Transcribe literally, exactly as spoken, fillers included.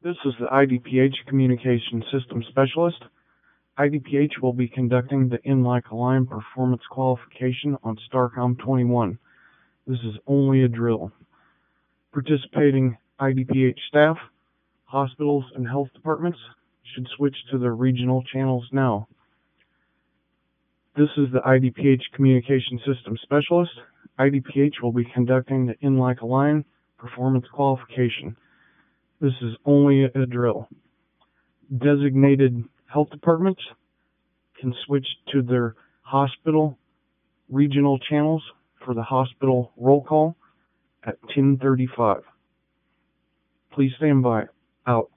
This is the I D P H Communication System Specialist. I D P H will be conducting the N-Like Align performance qualification on STARCOM twenty-one. This is only a drill. Participating I D P H staff, hospitals, and health departments should switch to their regional channels now. This is the I D P H Communication System Specialist. I D P H will be conducting the N-Like Align performance qualification. This is only a drill. Designated health departments can switch to their hospital regional channels for the hospital roll call at ten thirty-five. Please stand by. Out.